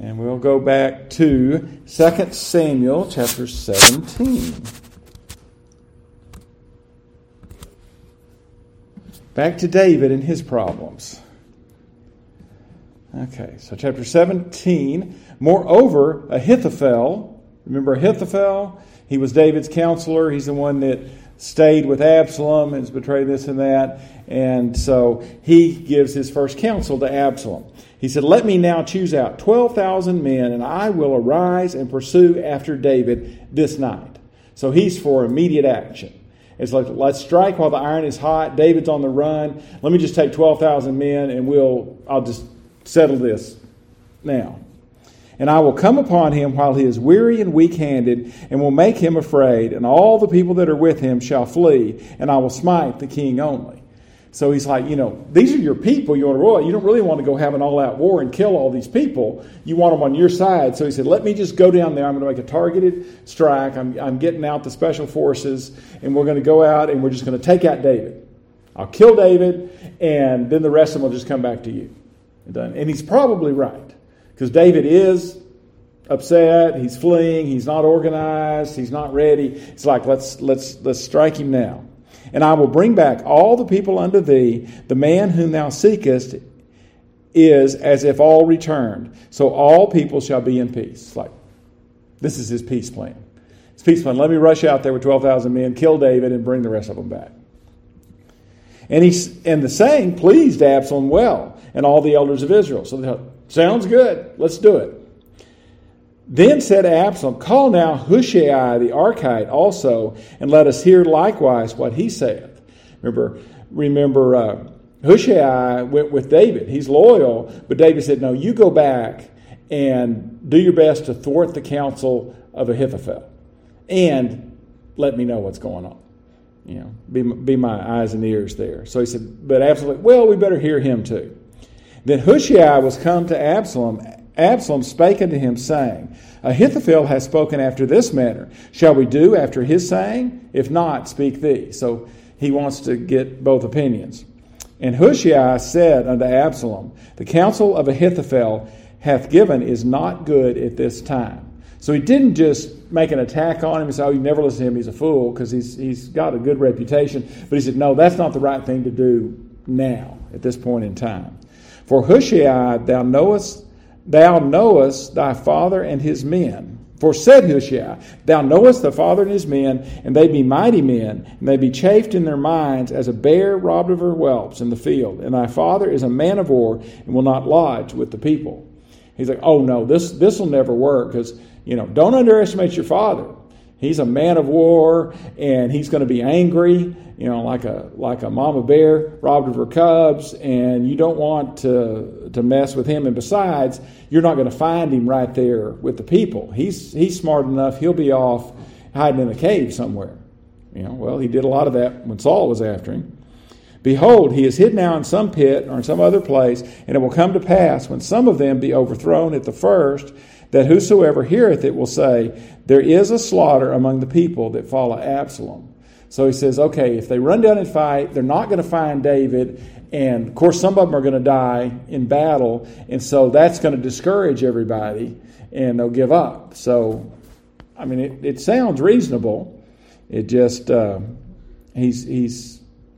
And we'll go back to 2 Samuel chapter 17. Back to David and his problems. Okay, so chapter 17. Moreover, Ahithophel, remember Ahithophel? He was David's counselor. He's the one that stayed with Absalom and has betrayed this and that. And so he gives his first counsel to Absalom. He said, "Let me now choose out 12,000 men, and I will arise and pursue after David this night." So he's for immediate action. It's like, let's strike while the iron is hot. David's on the run. Let me just take 12,000 men, and I'll just settle this now. "And I will come upon him while he is weary and weak-handed, and will make him afraid, and all the people that are with him shall flee, and I will smite the king only." So he's like, these are your people you want to roll. You don't really want to go have an all-out war and kill all these people. You want them on your side. So he said, let me just go down there. I'm going to make a targeted strike. I'm getting out the special forces, and we're going to go out, and we're just going to take out David. I'll kill David, and then the rest of them will just come back to you. And he's probably right, because David is upset. He's fleeing. He's not organized. He's not ready. It's like, let's strike him now. "And I will bring back all the people unto thee. The man whom thou seekest is as if all returned. So all people shall be in peace." It's like, this is his peace plan. His peace plan. Let me rush out there with 12,000 men, kill David, and bring the rest of them back. And the saying pleased Absalom well, and all the elders of Israel. So they thought, sounds good. Let's do it. Then said Absalom, "Call now Hushai the Archite also, and let us hear likewise what he saith." Remember, Hushai went with David. He's loyal, but David said, "No, you go back and do your best to thwart the counsel of Ahithophel, and let me know what's going on. Be my eyes and ears there." So he said, but Absalom, well, we better hear him too. Then Hushai was come to Absalom. Absalom spake unto him, saying, "Ahithophel has spoken after this manner. Shall we do after his saying? If not, speak thee." So he wants to get both opinions. "And Hushai said unto Absalom, The counsel of Ahithophel hath given is not good at this time." So he didn't just make an attack on him and say, "Oh, you never listen to him, he's a fool," because he's got a good reputation. But he said, no, that's not the right thing to do now, at this point in time. "For Hushai, thou knowest thy father and his men. For said Hushai, thou knowest the father and his men, and they be mighty men, and they be chafed in their minds as a bear robbed of her whelps in the field. And thy father is a man of war, and will not lodge with the people." He's like, oh no, this will never work, because, don't underestimate your father. He's a man of war, and he's going to be angry, like a mama bear robbed of her cubs, and you don't want to mess with him. And besides, you're not going to find him right there with the people. He's smart enough; he'll be off hiding in a cave somewhere. Well, he did a lot of that when Saul was after him. "Behold, he is hid now in some pit or in some other place, and it will come to pass, when some of them be overthrown at the first, that whosoever heareth it will say, There is a slaughter among the people that follow Absalom." So he says, okay, if they run down and fight, they're not going to find David. And, of course, some of them are going to die in battle. And so that's going to discourage everybody, and they'll give up. So, it sounds reasonable. It just, he's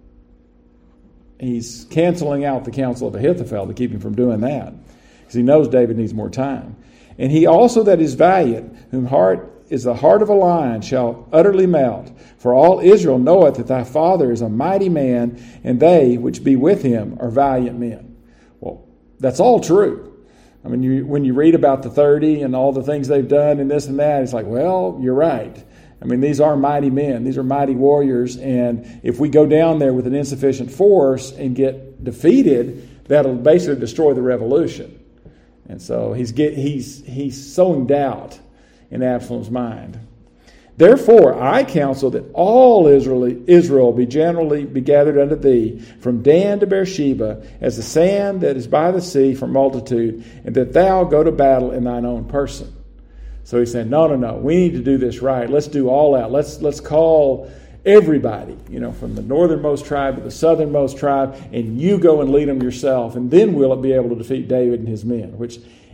canceling out the counsel of Ahithophel to keep him from doing that, because he knows David needs more time. "And he also that is valiant, whom heart is the heart of a lion, shall utterly melt. For all Israel knoweth that thy father is a mighty man, and they which be with him are valiant men." Well, that's all true. When you read about the 30 and all the things they've done and this and that, it's like, well, you're right. These are mighty men. These are mighty warriors. And if we go down there with an insufficient force and get defeated, that'll basically destroy the revolution. And so he's sowing doubt in Absalom's mind. "Therefore I counsel that all Israel be generally be gathered unto thee, from Dan to Beersheba, as the sand that is by the sea for multitude, and that thou go to battle in thine own person." So he said, no, we need to do this right. Let's do all out. Let's call everybody, from the northernmost tribe to the southernmost tribe, and you go and lead them yourself, and then we'll be able to defeat David and his men, which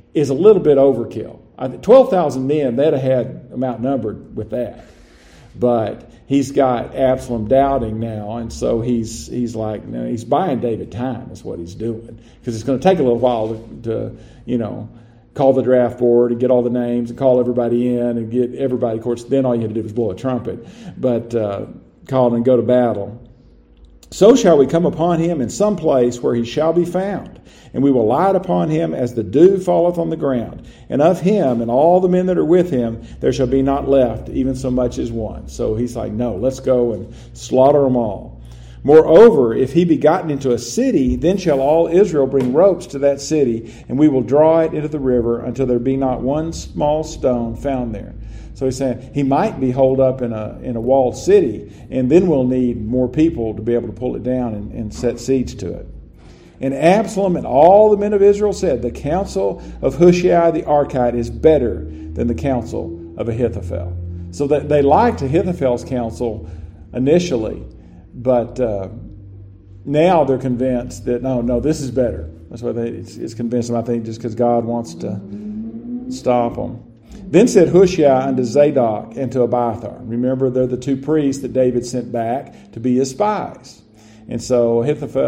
is a little bit overkill. 12,000 men, they'd have had them outnumbered with that. But he's got Absalom doubting now, and so he's like, no, he's buying David time is what he's doing. Because it's going to take a little while to call the draft board and get all the names and call everybody in and get everybody. Of course, then all you had to do was blow a trumpet. But call and go to battle. So shall we come upon him in some place where he shall be found, and we will light upon him as the dew falleth on the ground. And of him and all the men that are with him there shall be not left even so much as one. So he's like, no, let's go and slaughter them all. Moreover, if he be gotten into a city, then shall all Israel bring ropes to that city, and we will draw it into the river until there be not one small stone found there. So he's saying he might be holed up in a walled city, and then we'll need more people to be able to pull it down and set siege to it. And Absalom and all the men of Israel said, the counsel of Hushai the Archite is better than the counsel of Ahithophel. So that they liked Ahithophel's counsel initially, but now they're convinced that no, this is better. That's why it's convinced them, I think, just because God wants to stop them. Then said Hushai unto Zadok and to Abiathar. Remember, they're the two priests that David sent back to be his spies. And so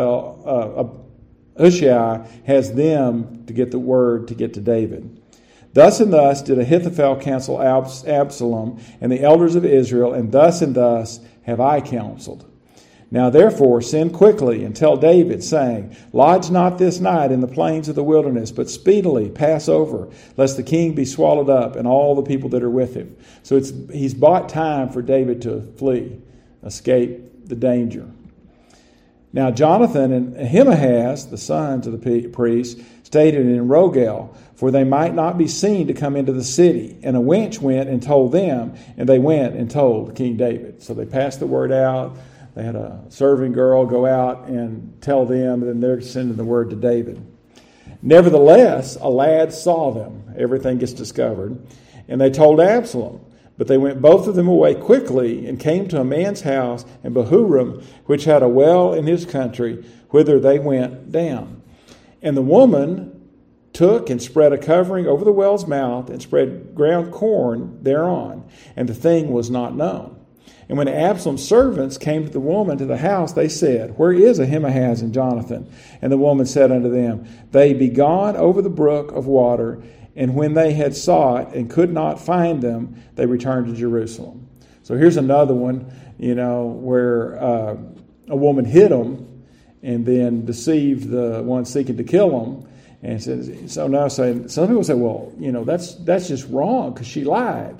Hushai has them to get the word to get to David. Thus and thus did Ahithophel counsel Absalom and the elders of Israel, and thus have I counseled. Now therefore send quickly and tell David, saying, lodge not this night in the plains of the wilderness, but speedily pass over, lest the king be swallowed up and all the people that are with him. So he's bought time for David to flee, escape the danger. Now Jonathan and Ahimaaz, the sons of the priest, stayed in Rogel, for they might not be seen to come into the city. And a wench went and told them, and they went and told King David. So they passed the word out. They had a serving girl go out and tell them, and then they're sending the word to David. Nevertheless, a lad saw them. Everything gets discovered. And they told Absalom. But they went both of them away quickly and came to a man's house in Bahurim, which had a well in his country, whither they went down. And the woman took and spread a covering over the well's mouth and spread ground corn thereon, and the thing was not known. And when Absalom's servants came to the woman to the house, they said, where is Ahimaaz and Jonathan? And the woman said unto them, they be gone over the brook of water. And when they had sought and could not find them, they returned to Jerusalem. So here's another one, where a woman hid them and then deceived the one seeking to kill them. And so now some people say, well, that's just wrong because she lied.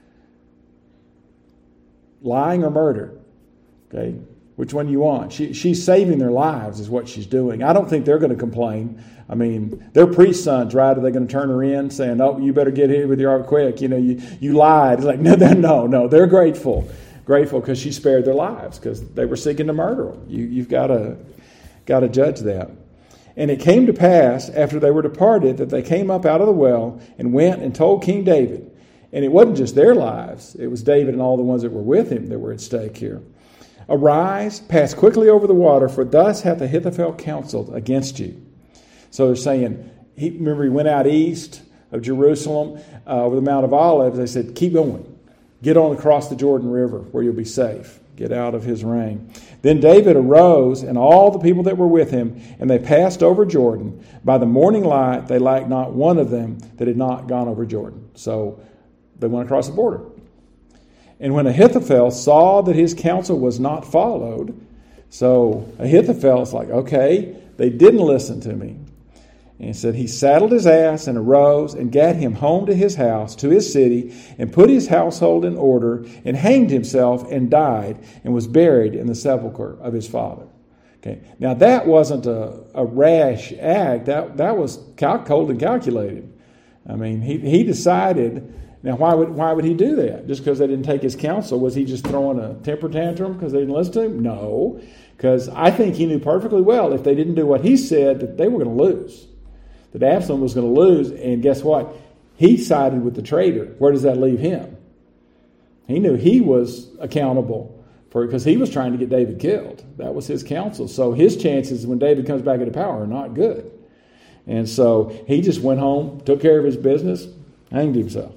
Lying or murder? Okay, which one do you want? She's saving their lives is what she's doing. I don't think they're going to complain. I mean, they're priest sons, right? Are they going to turn her in saying, oh, you better get here with your arm quick. You lied. It's like, no. They're grateful because she spared their lives because they were seeking to murder them. You've got to judge that. And it came to pass after they were departed that they came up out of the well and went and told King David. And it wasn't just their lives. It was David and all the ones that were with him that were at stake here. Arise, pass quickly over the water, for thus hath Ahithophel counseled against you. So they're saying, remember he went out east of Jerusalem over the Mount of Olives. They said, keep going. Get on across the Jordan River where you'll be safe. Get out of his reign. Then David arose and all the people that were with him, and they passed over Jordan. By the morning light, they lacked not one of them that had not gone over Jordan. So they went across the border. And when Ahithophel saw that his counsel was not followed, so Ahithophel's like, okay, they didn't listen to me. And he said he saddled his ass and arose and gat him home to his house, to his city, and put his household in order, and hanged himself and died, and was buried in the sepulchre of his father. Okay, now that wasn't a rash act. That was cold and calculated. I mean, he decided. Now, why would he do that? Just because they didn't take his counsel? Was he just throwing a temper tantrum because they didn't listen to him? No, because I think he knew perfectly well if they didn't do what he said, that they were going to lose. That Absalom was going to lose, and guess what? He sided with the traitor. Where does that leave him? He knew he was accountable for it because he was trying to get David killed. That was his counsel. So his chances when David comes back into power are not good. And so he just went home, took care of his business, hanged himself.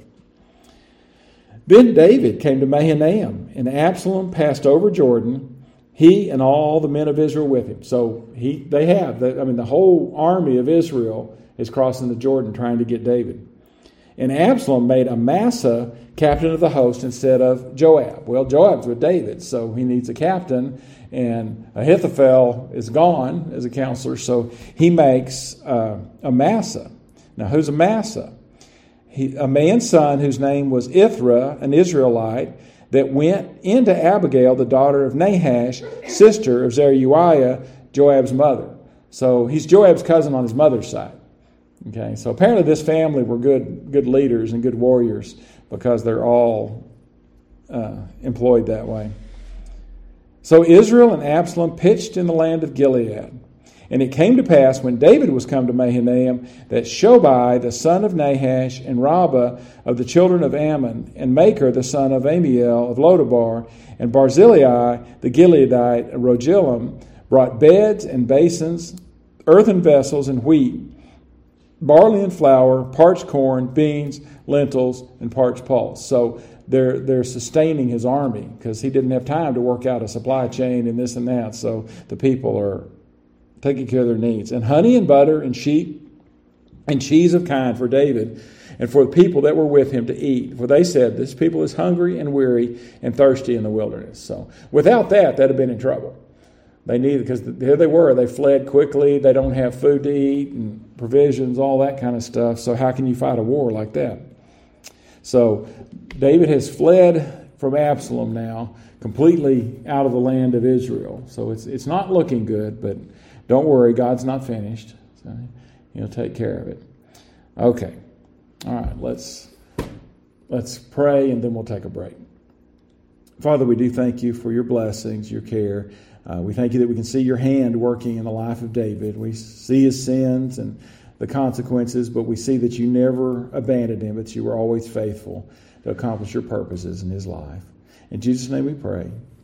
Then David came to Mahanaim, and Absalom passed over Jordan, he and all the men of Israel with him. So the whole army of Israel is crossing the Jordan trying to get David. And Absalom made Amasa captain of the host instead of Joab. Well, Joab's with David, so he needs a captain, and Ahithophel is gone as a counselor, so he makes Amasa. Now, who's Amasa? A man's son whose name was Ithra, an Israelite, that went into Abigail, the daughter of Nahash, sister of Zeruiah, Joab's mother. So he's Joab's cousin on his mother's side. Okay, so apparently this family were good leaders and good warriors because they're all employed that way. So Israel and Absalom pitched in the land of Gilead. And it came to pass when David was come to Mahanaim that Shobai the son of Nahash and Rabbah of the children of Ammon and Maker the son of Amiel of Lodabar and Barzillai the Gileadite of Rogelim brought beds and basins, earthen vessels and wheat, barley and flour, parched corn, beans, lentils, and parched pulse. So they're sustaining his army because he didn't have time to work out a supply chain and this and that. So the people are taking care of their needs. And honey and butter and sheep and cheese of kine for David and for the people that were with him to eat. For they said, this people is hungry and weary and thirsty in the wilderness. So without that, they'd have been in trouble. They needed, because here they were, they fled quickly, they don't have food to eat and provisions, all that kind of stuff. So how can you fight a war like that? So David has fled from Absalom now, completely out of the land of Israel. So it's not looking good, but don't worry, God's not finished. So He'll take care of it. Okay. All right, let's pray and then we'll take a break. Father, we do thank you for your blessings, your care. We thank you that we can see your hand working in the life of David. We see his sins and the consequences, but we see that you never abandoned him, but you were always faithful to accomplish your purposes in his life. In Jesus' name we pray.